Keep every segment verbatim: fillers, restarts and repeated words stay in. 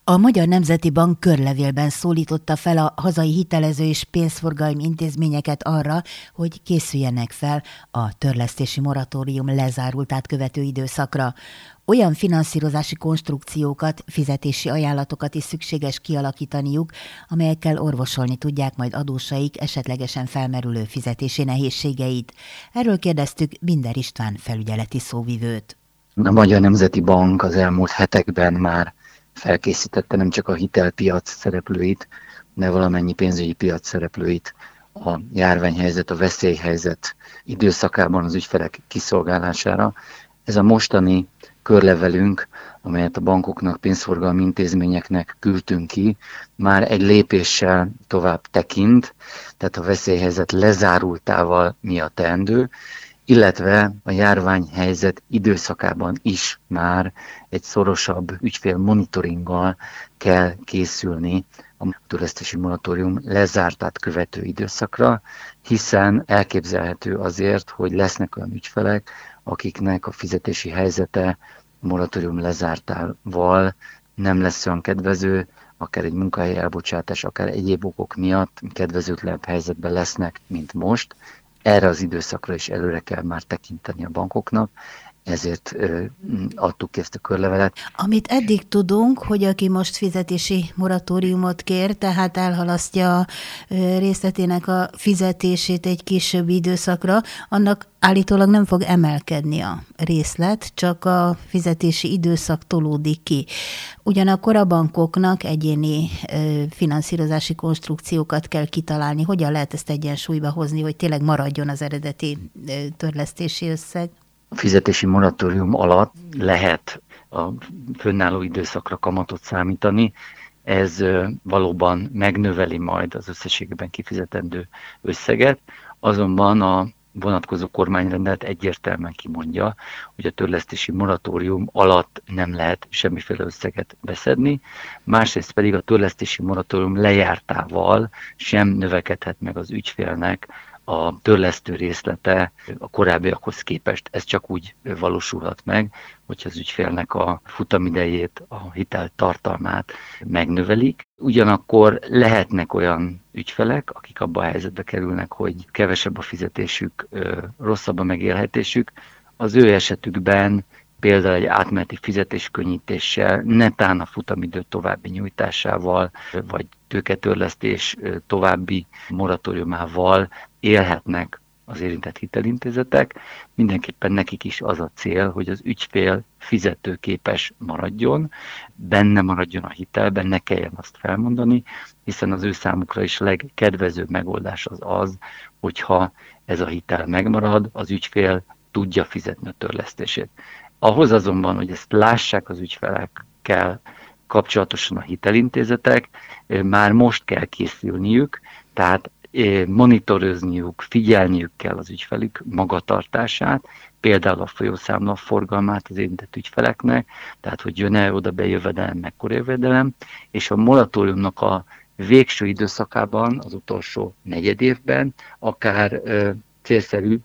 A Magyar Nemzeti Bank körlevélben szólította fel a hazai hitelező és pénzforgalmi intézményeket arra, hogy készüljenek fel a törlesztési moratórium lezárultát követő időszakra. Olyan finanszírozási konstrukciókat, fizetési ajánlatokat is szükséges kialakítaniuk, amelyekkel orvosolni tudják majd adósaik esetlegesen felmerülő fizetési nehézségeit. Erről kérdeztük Binder István felügyeleti szóvivőt. A Magyar Nemzeti Bank az elmúlt hetekben már felkészítette nem csak a hitelpiac szereplőit, de valamennyi pénzügyi piac szereplőit a járványhelyzet, a veszélyhelyzet időszakában az ügyfelek kiszolgálására. Ez a mostani körlevelünk, amelyet a bankoknak, pénzforgalmi intézményeknek küldtünk ki, már egy lépéssel tovább tekint, tehát a veszélyhelyzet lezárultával mi a teendő, illetve a járványhelyzet időszakában is már egy szorosabb ügyfélmonitoringgal kell készülni a törlesztési moratórium lezártát követő időszakra, hiszen elképzelhető azért, hogy lesznek olyan ügyfelek, akiknek a fizetési helyzete a moratórium lezártával nem lesz olyan kedvező, akár egy munkahelyi elbocsátás, akár egyéb okok miatt kedvezőtlenebb helyzetben lesznek, mint most. Erre az időszakra is előre kell már tekinteni a bankoknak, ezért ö, adtuk ki ezt a körlevelet. Amit eddig tudunk, hogy aki most fizetési moratóriumot kér, tehát elhalasztja részletének a fizetését egy későbbi időszakra, annak állítólag nem fog emelkedni a részlet, csak a fizetési időszak tolódik ki. Ugyanakkor a bankoknak egyéni finanszírozási konstrukciókat kell kitalálni. Hogyan lehet ezt egyensúlyba hozni, hogy tényleg maradjon az eredeti törlesztési összeg? A fizetési moratórium alatt lehet a fönnálló időszakra kamatot számítani. Ez valóban megnöveli majd az összességében kifizetendő összeget, azonban a vonatkozó kormányrendelet egyértelműen kimondja, hogy a törlesztési moratórium alatt nem lehet semmiféle összeget beszedni, másrészt pedig a törlesztési moratórium lejártával sem növekedhet meg az ügyfélnek a törlesztő részlete a korábbiakhoz képest. Ez csak úgy valósulhat meg, hogyha az ügyfélnek a futamidejét, a hitel tartalmát megnövelik. Ugyanakkor lehetnek olyan ügyfelek, akik abba a helyzetbe kerülnek, hogy kevesebb a fizetésük, rosszabb a megélhetésük. Az ő esetükben például egy átmeneti fizetéskönnyítéssel, netán a futamidő további nyújtásával, vagy tőketörlesztés további moratóriumával élhetnek az érintett hitelintézetek. Mindenképpen nekik is az a cél, hogy az ügyfél fizetőképes maradjon, benne maradjon a hitelben, ne kelljen azt felmondani, hiszen az ő számukra is legkedvezőbb megoldás az az, hogyha ez a hitel megmarad, az ügyfél tudja fizetni a törlesztését. Ahhoz azonban, hogy ezt lássák az ügyfelekkel kapcsolatosan a hitelintézetek, már most kell készülniük, tehát monitorozniuk, figyelniük kell az ügyfelük magatartását, például a folyószámla forgalmát az érintett ügyfeleknek, tehát hogy jön-e oda bejövedelem, mekkora jövedelem, és a moratóriumnak a végső időszakában, az utolsó negyed évben akár ö, célszerű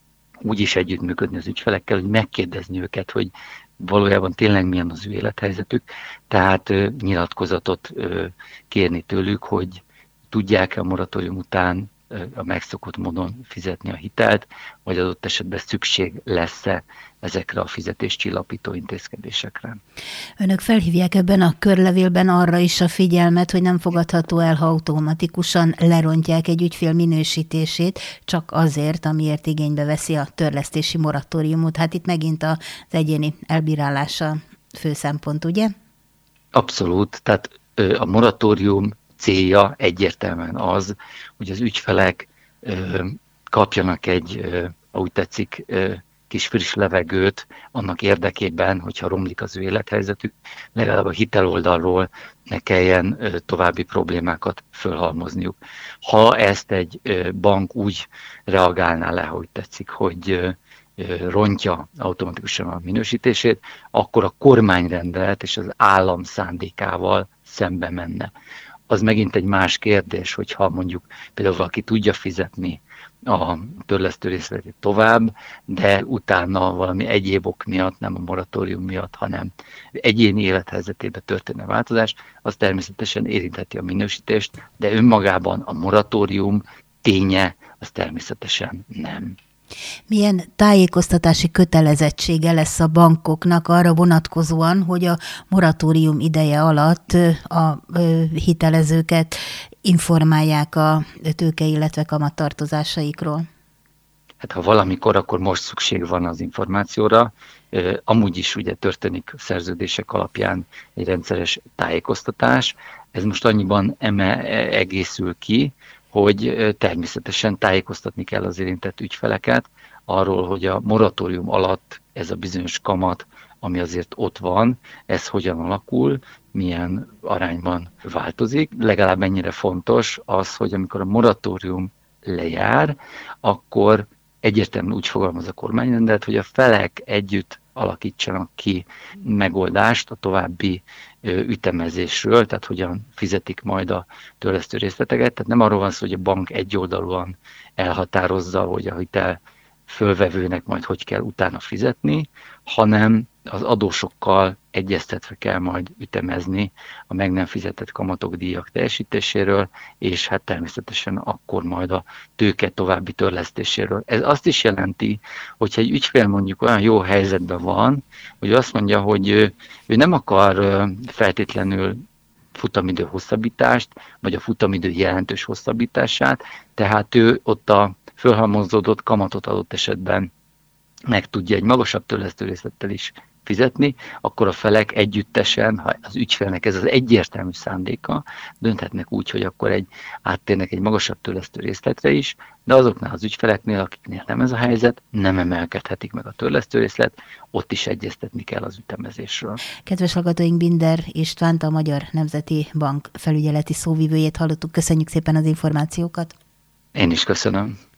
úgy is együttműködni az ügyfelekkel, hogy megkérdezni őket, hogy valójában tényleg milyen az ő élethelyzetük, tehát ö, nyilatkozatot ö, kérni tőlük, hogy tudják-e a moratórium után ö, a megszokott módon fizetni a hitelt, vagy adott esetben szükség lesz-e ezekre a fizetéscsillapító intézkedésekre. Önök felhívják ebben a körlevélben arra is a figyelmet, hogy nem fogadható el, ha automatikusan lerontják egy ügyfél minősítését, csak azért, amiért igénybe veszi a törlesztési moratóriumot. Hát itt megint az egyéni elbírálása fő szempont, ugye? Abszolút, tehát a moratórium célja egyértelműen az, hogy az ügyfelek kapjanak egy, ahogy tetszik, kis friss levegőt annak érdekében, hogyha romlik az ő élethelyzetük, legalább a hiteloldalról ne kelljen további problémákat fölhalmozniuk. Ha ezt egy bank úgy reagálná le, hogy tetszik, hogy rontja automatikusan a minősítését, akkor a kormányrendelet és az állam szándékával szembe menne. Az megint egy más kérdés, hogyha mondjuk például valaki tudja fizetni a törlesztő részletét tovább, de utána valami egyéb ok miatt, nem a moratórium miatt, hanem egyéni élethelyzetében történő változás, az természetesen érintheti a minősítést, de önmagában a moratórium ténye az természetesen nem. Milyen tájékoztatási kötelezettsége lesz a bankoknak arra vonatkozóan, hogy a moratórium ideje alatt a hitelezőket informálják a tőke, illetve kamattartozásaikról? Hát ha valamikor, akkor most szükség van az információra. Amúgy is ugye történik szerződések alapján egy rendszeres tájékoztatás. Ez most annyiban eme egészül ki, hogy természetesen tájékoztatni kell az érintett ügyfeleket arról, hogy a moratórium alatt ez a bizonyos kamat, ami azért ott van, ez hogyan alakul, milyen arányban változik. Legalább ennyire fontos az, hogy amikor a moratórium lejár, akkor egyértelműen úgy fogalmaz a kormányrendelet, hogy a felek együtt alakítsanak ki megoldást a további ütemezésről, tehát hogyan fizetik majd a törlesztő részleteket. Tehát nem arról van szó, hogy a bank egyoldalúan elhatározza, hogy a hitel fölvevőnek majd hogy kell utána fizetni, hanem az adósokkal egyeztetve kell majd ütemezni a meg nem fizetett kamatok, díjak teljesítéséről, és hát természetesen akkor majd a tőke további törlesztéséről. Ez azt is jelenti, hogyha egy ügyfél mondjuk olyan jó helyzetben van, hogy azt mondja, hogy ő, ő nem akar feltétlenül futamidő hosszabbítást, vagy a futamidő jelentős hosszabbítását, tehát ő ott a fölhalmozódott kamatot adott esetben meg tudja egy magasabb törlesztő részlettel is fizetni, akkor a felek együttesen, ha az ügyfélnek ez az egyértelmű szándéka, dönthetnek úgy, hogy akkor egy, áttérnek egy magasabb törlesztő részletre is, de azoknál az ügyfeleknél, akiknél nem ez a helyzet, nem emelkedhetik meg a törlesztő részlet, ott is egyeztetni kell az ütemezésről. Kedves hallgatóink, Binder Istvánt, a Magyar Nemzeti Bank felügyeleti szóvivőjét hallottuk. Köszönjük szépen az információkat! Én is köszönöm.